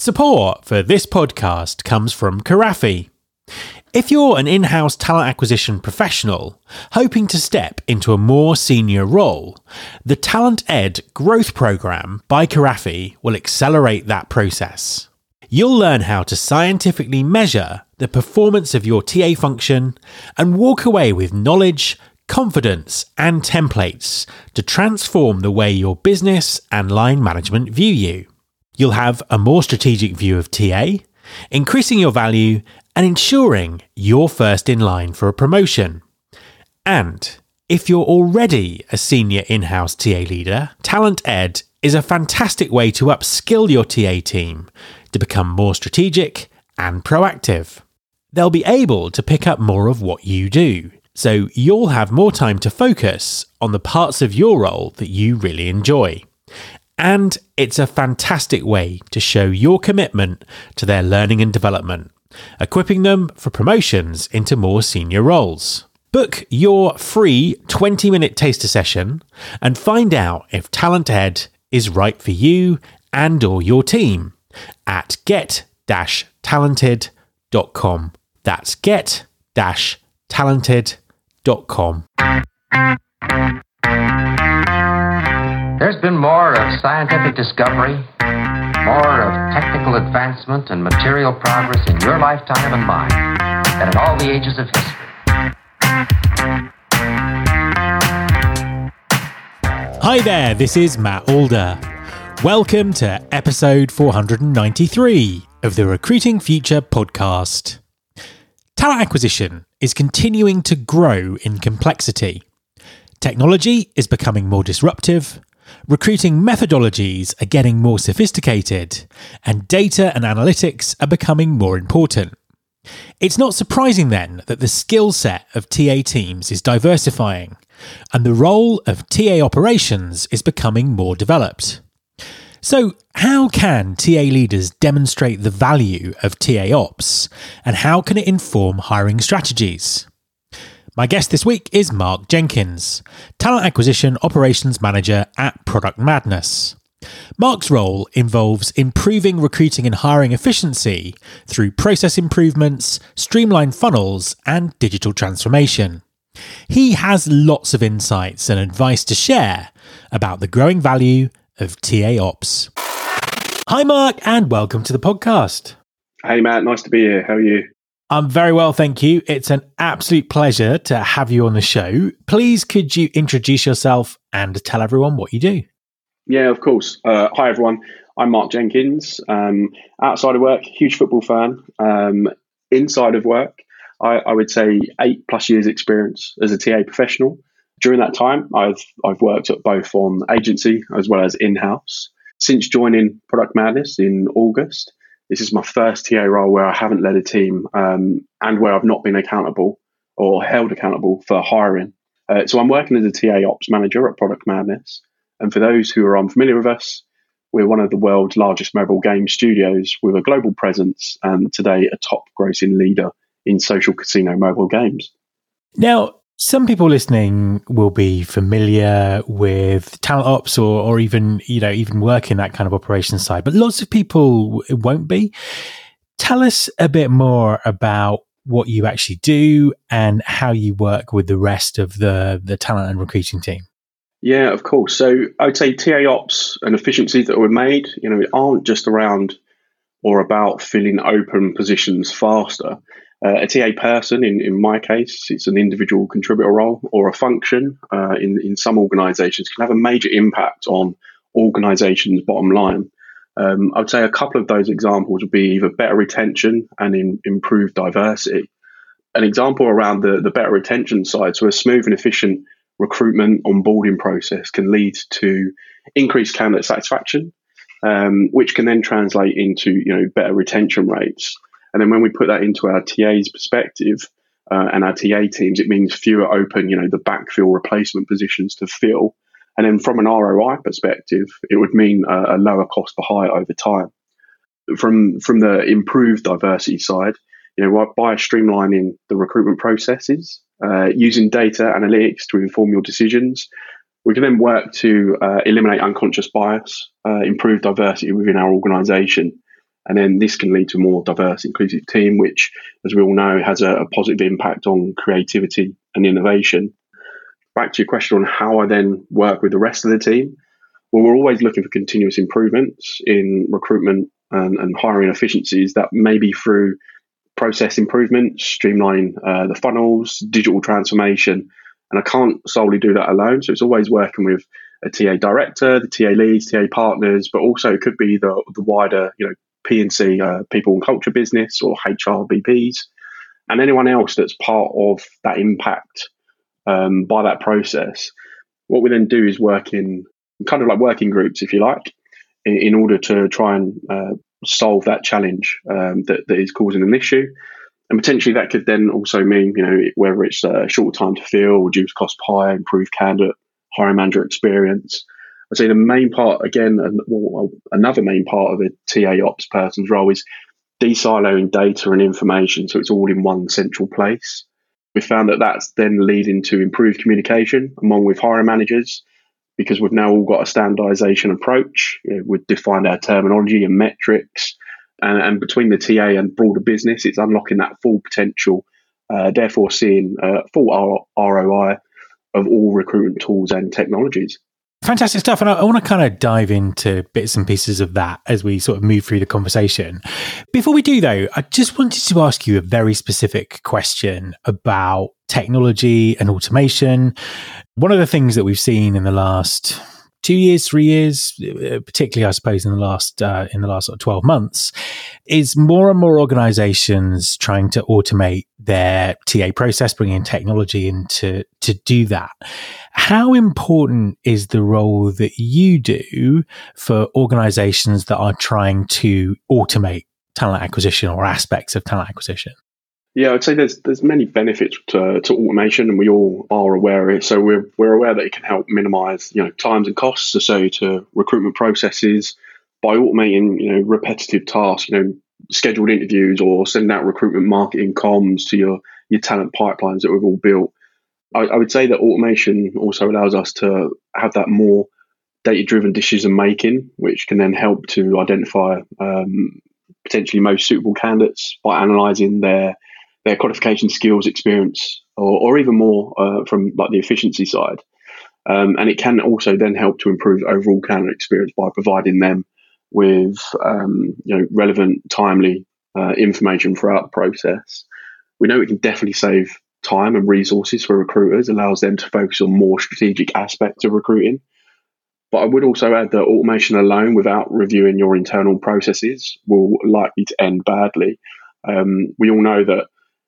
Support for this podcast comes from Karafi. If you're an in-house talent acquisition professional hoping to step into a more senior role, the Talent Ed Growth Programme by Karafi will accelerate that process. You'll learn how to scientifically measure the performance of your TA function and walk away with knowledge, confidence, and templates to transform the way your business and line management view you. You'll have a more strategic view of TA, increasing your value and ensuring you're first in line for a promotion. And if you're already a senior in-house TA leader, Talent Ed is a fantastic way to upskill your TA team to become more strategic and proactive. They'll be able to pick up more of what you do, so you'll have more time to focus on the parts of your role that you really enjoy. And it's a fantastic way to show your commitment to their learning and development, equipping them for promotions into more senior roles. Book your free 20-minute taster session and find out if Talent Ed is right for you and or your team at get-talented.com. That's get-talented.com. There's been more of scientific discovery, more of technical advancement and material progress in your lifetime and mine than in all the ages of history. Hi there, this is Matt Alder. Welcome to episode 493 of the Recruiting Future podcast. Talent acquisition is continuing to grow in complexity. Technology is becoming more disruptive. Recruiting methodologies are getting more sophisticated, and data and analytics are becoming more important. It's not surprising then that the skill set of TA teams is diversifying, and the role of TA operations is becoming more developed. So, how can TA leaders demonstrate the value of TA ops, and how can it inform hiring strategies? My guest this week is Mark Jenkins, Talent Acquisition Operations Manager at Product Madness. Mark's role involves improving recruiting and hiring efficiency through process improvements, streamlined funnels, and digital transformation. He has lots of insights and advice to share about the growing value of TA ops. Hi Mark, and welcome to the podcast. Hey Matt, nice to be here. How are you? I'm very well, thank you. It's an absolute pleasure to have you on the show. Please, could you introduce yourself and tell everyone what you do? Yeah, of course. Hi, everyone. I'm Mark Jenkins. Outside of work, huge football fan. Inside of work, I would say 8+ years experience as a TA professional. During that time, I've worked at both on agency as well as in-house. Since joining Product Madness in August, this is my first TA role where I haven't led a team and where I've not been accountable or held accountable for hiring. So I'm working as a TA ops manager at Product Madness. And for those who are unfamiliar with us, we're one of the world's largest mobile game studios with a global presence and today a top grossing leader in social casino mobile games. Now, some people listening will be familiar with talent ops or even work in that kind of operations side, but lots of people won't be. Tell us a bit more about what you actually do and how you work with the rest of the talent and recruiting team. Yeah, of course. So I would say TA ops and efficiencies that were made, aren't just around or about filling open positions faster. A TA person, in my case, it's an individual contributor role or a function in some organisations can have a major impact on organisations' bottom line. I would say a couple of those examples would be either better retention and improved diversity. An example around the better retention side, so a smooth and efficient recruitment onboarding process can lead to increased candidate satisfaction, which can then translate into better retention rates. And then when we put that into our TA's perspective and our TA teams, it means fewer open, the backfill replacement positions to fill. And then from an ROI perspective, it would mean a lower cost per hire over time. From the improved diversity side, by streamlining the recruitment processes, using data analytics to inform your decisions, we can then work to eliminate unconscious bias, improve diversity within our organisation, And then this can lead to a more diverse, inclusive team, which, as we all know, has a positive impact on creativity and innovation. Back to your question on how I then work with the rest of the team. Well, we're always looking for continuous improvements in recruitment and hiring efficiencies. That may be through process improvements, streamlining the funnels, digital transformation. And I can't solely do that alone. So it's always working with a TA director, the TA leads, TA partners, but also it could be the wider, P&C, people and culture business, or HR VPs, and anyone else that's part of that impact by that process. What we then do is work in kind of like working groups, if you like, in order to try and solve that challenge that is causing an issue. And potentially that could then also mean, whether it's a short time to fill, reduce cost per hire, improve candidate, hiring manager experience. I'd say the main part, again, another main part of a TA ops person's role is de-siloing data and information so it's all in one central place. We found that that's then leading to improved communication among with hiring managers, because we've now all got a standardization approach. We've defined our terminology and metrics, and between the TA and broader business, it's unlocking that full potential, therefore seeing full ROI of all recruitment tools and technologies. Fantastic stuff. And I want to kind of dive into bits and pieces of that as we sort of move through the conversation. Before we do, though, I just wanted to ask you a very specific question about technology and automation. One of the things that we've seen in the last 2 years, 3 years, particularly, I suppose, in the last sort of 12 months, is more and more organizations trying to automate their TA process, bringing in technology in to do that. How important is the role that you do for organizations that are trying to automate talent acquisition or aspects of talent acquisition? Yeah, I'd say there's many benefits to automation, and we all are aware of it. So we're aware that it can help minimise times and costs associated to recruitment processes by automating repetitive tasks, scheduled interviews, or sending out recruitment marketing comms to your talent pipelines that we've all built. I would say that automation also allows us to have that more data-driven decision making, which can then help to identify potentially most suitable candidates by analysing their qualification, skills, experience, or even more from like the efficiency side. And it can also then help to improve overall candidate experience by providing them with relevant, timely information throughout the process. We know it can definitely save time and resources for recruiters, allows them to focus on more strategic aspects of recruiting. But I would also add that automation alone, without reviewing your internal processes, will likely to end badly. We all know that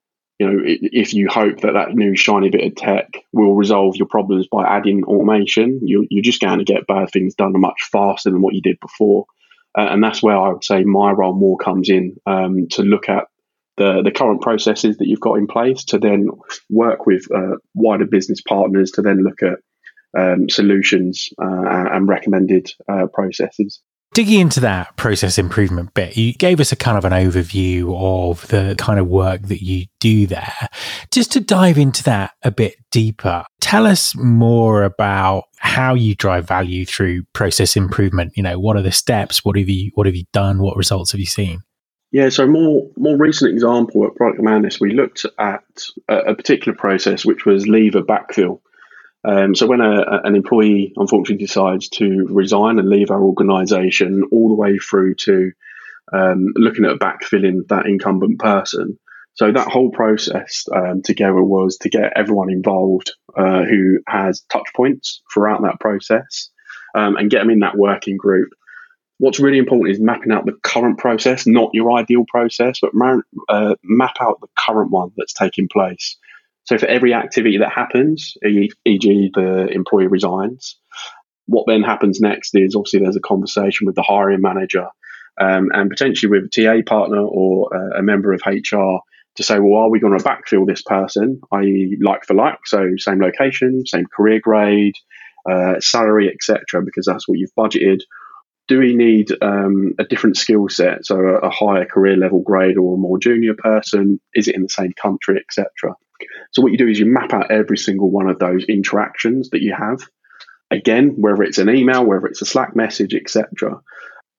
if you hope that new shiny bit of tech will resolve your problems by adding automation, you're just going to get bad things done much faster than what you did before. And that's where I would say my role more comes in, to look at the current processes that you've got in place, to then work with wider business partners to then look at solutions and recommended processes. Digging into that process improvement bit, you gave us a kind of an overview of the kind of work that you do there. Just to dive into that a bit deeper, tell us more about how you drive value through process improvement. What are the steps? What have you done? What results have you seen? Yeah, so more recent example at Product Madness, we looked at a particular process which was leaver backfill. So when an employee unfortunately decides to resign and leave our organisation, all the way through to looking at backfilling that incumbent person. So that whole process together was to get everyone involved who has touch points throughout that process and get them in that working group. What's really important is mapping out the current process, not your ideal process, but map out the current one that's taking place. So for every activity that happens, e.g. the employee resigns, what then happens next is obviously there's a conversation with the hiring manager and potentially with a TA partner or a member of HR to say, well, are we going to backfill this person, i.e. like for like, so same location, same career grade, salary, etc., because that's what you've budgeted. Do we need a different skill set, so a higher career level grade or a more junior person? Is it in the same country, etc.? So what you do is you map out every single one of those interactions that you have. Again, whether it's an email, whether it's a Slack message, etc.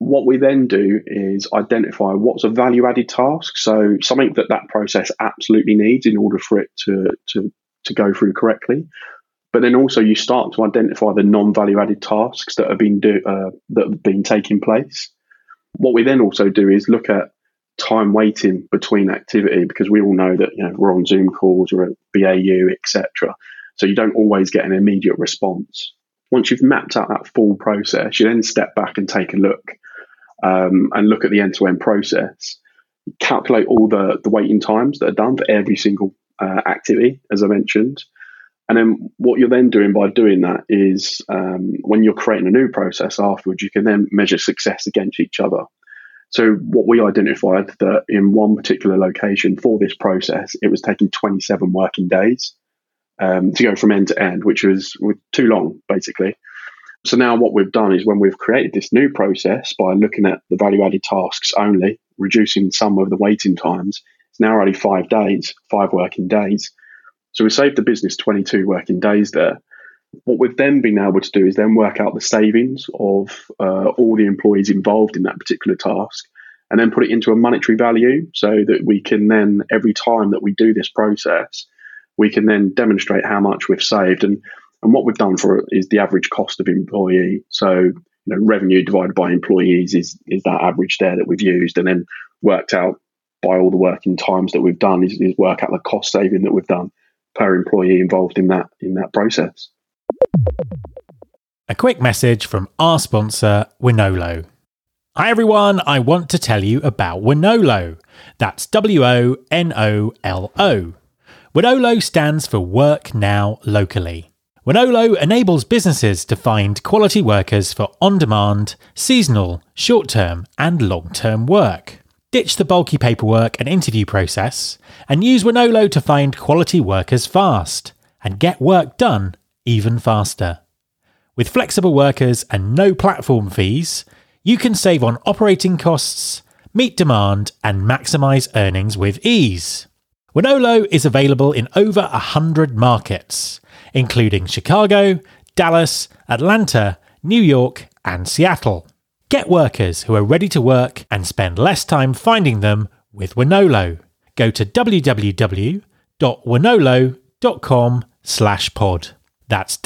What we then do is identify what's a value-added task, so something that process absolutely needs in order for it to go through correctly. But then also you start to identify the non-value-added tasks that have been taking place. What we then also do is look at time waiting between activity, because we all know that we're on Zoom calls or at BAU, etc. So you don't always get an immediate response. Once you've mapped out that full process, you then step back and take a look and look at the end-to-end process. Calculate all the waiting times that are done for every single activity, as I mentioned. And then what you're then doing by doing that is when you're creating a new process afterwards, you can then measure success against each other. So what we identified that in one particular location for this process, it was taking 27 working days to go from end to end, which was too long, basically. So now what we've done is when we've created this new process by looking at the value-added tasks only, reducing some of the waiting times, it's now only 5 working days. So we saved the business 22 working days there. What we've then been able to do is then work out the savings of all the employees involved in that particular task and then put it into a monetary value so that we can then, every time that we do this process, we can then demonstrate how much we've saved. And what we've done for it is the average cost of employee. So revenue divided by employees is that average there that we've used, and then worked out by all the working times that we've done is work out the cost saving that we've done per employee involved in that process. A quick message from our sponsor, Wonolo. Hi everyone, I want to tell you about Wonolo. That's Wonolo. Wonolo stands for Work Now Locally. Wonolo enables businesses to find quality workers for on-demand, seasonal, short-term and long-term work. Ditch the bulky paperwork and interview process and use Wonolo to find quality workers fast and get work done even faster. With flexible workers and no platform fees, you can save on operating costs, meet demand and maximise earnings with ease. Wonolo is available in over 100 markets, including Chicago, Dallas, Atlanta, New York and Seattle. Get workers who are ready to work and spend less time finding them with Wonolo. Go to www.wonolo.com/pod. That's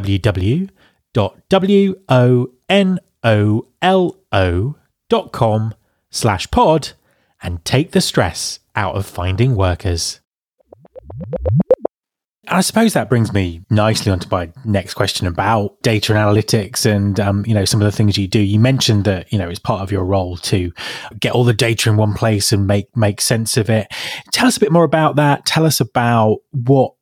www.wonolo.com/pod and take the stress out of finding workers. I suppose that brings me nicely onto my next question about data and analytics and, some of the things you do. You mentioned that, it's part of your role to get all the data in one place and make sense of it. Tell us a bit more about that. Tell us about what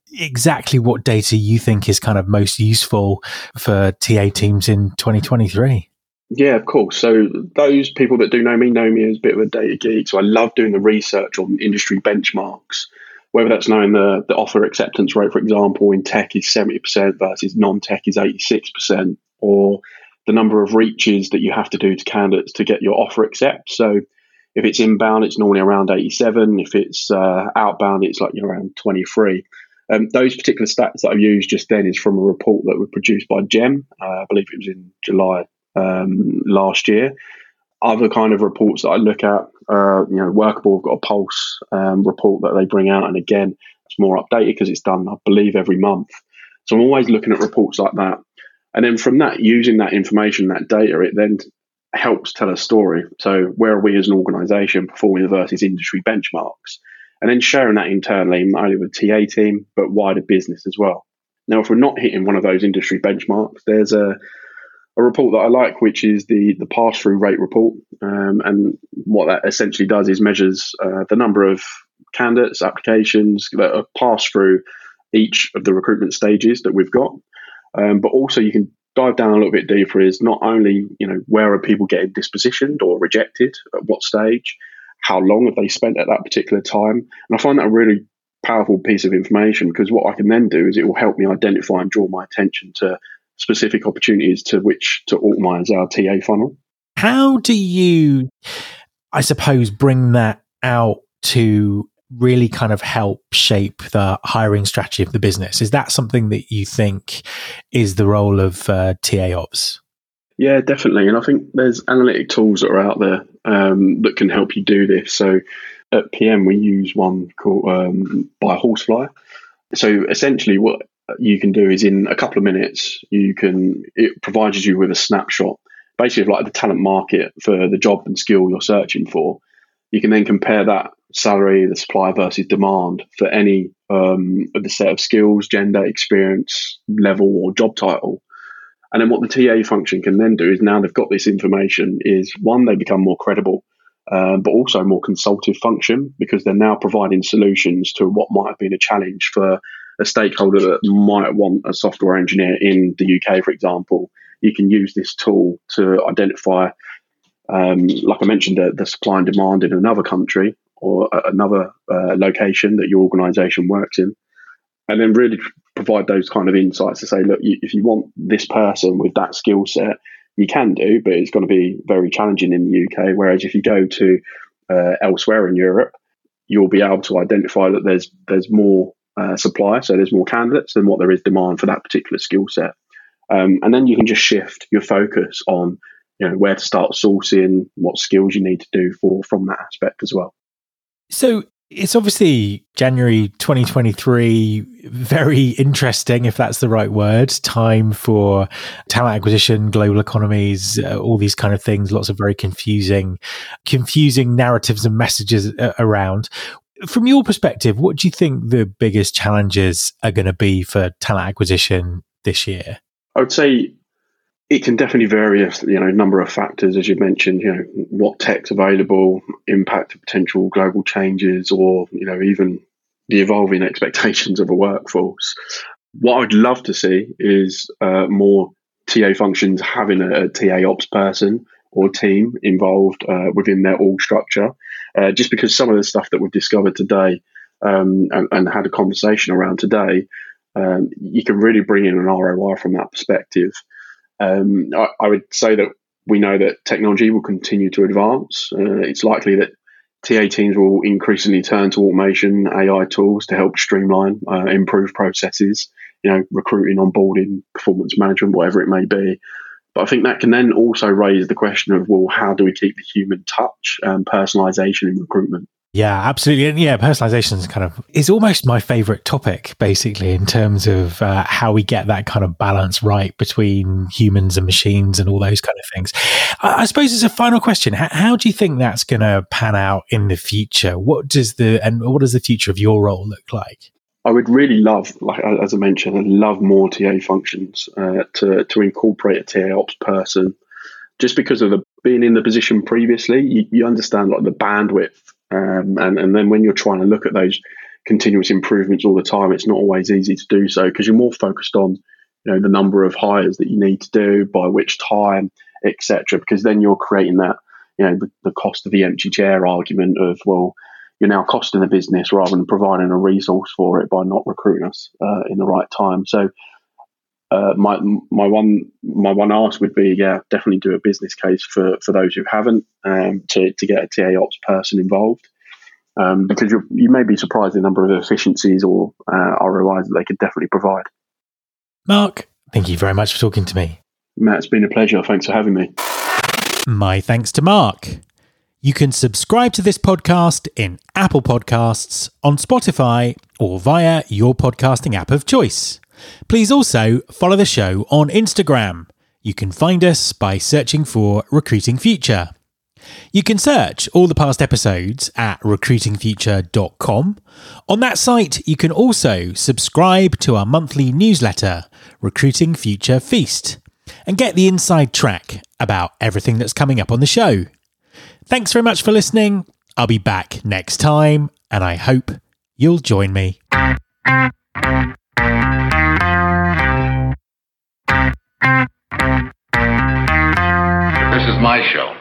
data you think is kind of most useful for TA teams in 2023. Yeah, of course. So those people that do know me as a bit of a data geek. So I love doing the research on industry benchmarks, whether that's knowing the offer acceptance rate, for example, in tech is 70% versus non-tech is 86%, or the number of reaches that you have to do to candidates to get your offer accept. So if it's inbound, it's normally around 87. If it's outbound, it's like around 23. Those particular stats that I've used just then is from a report that was produced by GEM. I believe it was in July last year. Other kind of reports that I look at, Workable have got a Pulse report that they bring out, and again, it's more updated because it's done, I believe, every month. So I'm always looking at reports like that, and then from that, using that information, that data, it then helps tell a story. So where are we as an organisation performing versus industry benchmarks, and then sharing that internally, not only with TA team but wider business as well. Now, if we're not hitting one of those industry benchmarks, there's a report that I like, which is the pass-through rate report. And what that essentially does is measures the number of candidates, applications that are passed through each of the recruitment stages that we've got. But also you can dive down a little bit deeper is not only, where are people getting dispositioned or rejected, at what stage, how long have they spent at that particular time. And I find that a really powerful piece of information, because what I can then do is it will help me identify and draw my attention to specific opportunities to which to optimize our TA funnel. How do you, I suppose, bring that out to really kind of help shape the hiring strategy of the business? Is that something that you think is the role of TA Ops? Yeah, definitely. And I think there's analytic tools that are out there that can help you do this. So at PM, we use one called by Horsefly. So essentially what you can do is in a couple of minutes, it provides you with a snapshot, basically of like the talent market for the job and skill you're searching for. You can then compare that salary, the supply versus demand for any of the set of skills, gender, experience, level, or job title. And then what the TA function can then do is, now they've got this information, is one, they become more credible, but also more consultative function, because they're now providing solutions to what might have been a challenge for a stakeholder that might want a software engineer in the UK, for example. You can use this tool to identify, like I mentioned, the supply and demand in another country or another location that your organisation works in, and then really provide those kind of insights to say, look, if you want this person with that skill set, you can do, but it's going to be very challenging in the UK. Whereas if you go to elsewhere in Europe, you'll be able to identify that there's more supply, so there's more candidates than what there is demand for that particular skill set. And then you can just shift your focus on, where to start sourcing, what skills you need to do from that aspect as well. So it's obviously January 2023, very interesting, if that's the right word, time for talent acquisition, global economies, all these kind of things, lots of very confusing narratives and messages around. From your perspective, what do you think the biggest challenges are going to be for talent acquisition this year? I would say it can definitely vary, a number of factors, as you mentioned, what tech's available, impact of potential global changes, or, even the evolving expectations of a workforce. What I'd love to see is more TA functions having a TA ops person or team involved within their org structure, just because some of the stuff that we've discovered today and had a conversation around today, you can really bring in an ROI from that perspective. I would say that we know that technology will continue to advance. It's likely that TA teams will increasingly turn to automation, AI tools to help streamline, improve processes, recruiting, onboarding, performance management, whatever it may be. But I think that can then also raise the question of, well, how do we keep the human touch and personalization in recruitment? Yeah, absolutely. And yeah, personalization is almost my favorite topic, basically, in terms of how we get that kind of balance right between humans and machines and all those kind of things. I suppose as a final question, how do you think that's going to pan out in the future? What does the future of your role look like? I would really love, as I mentioned, I'd love more TA functions to incorporate a TA ops person, just because of being in the position previously. You understand the bandwidth. And then when you're trying to look at those continuous improvements all the time, it's not always easy to do so, because you're more focused on, the number of hires that you need to do, by which time, etc. Because then you're creating that, the cost of the empty chair argument of, well, you're now costing the business rather than providing a resource for it by not recruiting us in the right time. So my one ask would be, definitely do a business case for those who haven't, to get a TA ops person involved, because you may be surprised the number of efficiencies or ROIs that they could definitely provide. Mark, thank you very much for talking to me. Matt, it's been a pleasure. Thanks for having me. My thanks to Mark. You can subscribe to this podcast in Apple Podcasts, on Spotify, or via your podcasting app of choice. Please also follow the show on Instagram. You can find us by searching for Recruiting Future. You can search all the past episodes at recruitingfuture.com. On that site, you can also subscribe to our monthly newsletter, Recruiting Future Feast, and get the inside track about everything that's coming up on the show. Thanks very much for listening. I'll be back next time, and I hope you'll join me. This is my show.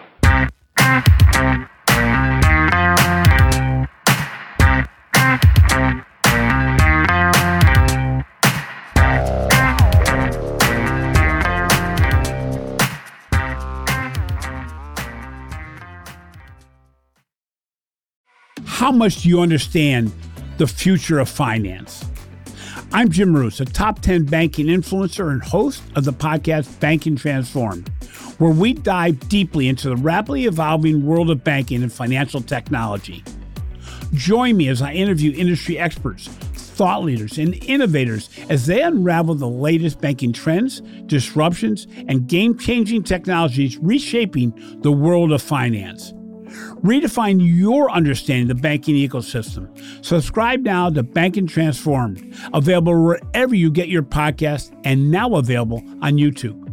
How much do you understand the future of finance? I'm Jim Roos, a top 10 banking influencer and host of the podcast Banking Transformed. where we dive deeply into the rapidly evolving world of banking and financial technology. Join me as I interview industry experts, thought leaders, and innovators as they unravel the latest banking trends, disruptions, and game-changing technologies reshaping the world of finance. Redefine your understanding of the banking ecosystem. Subscribe now to Banking Transformed, available wherever you get your podcasts and now available on YouTube.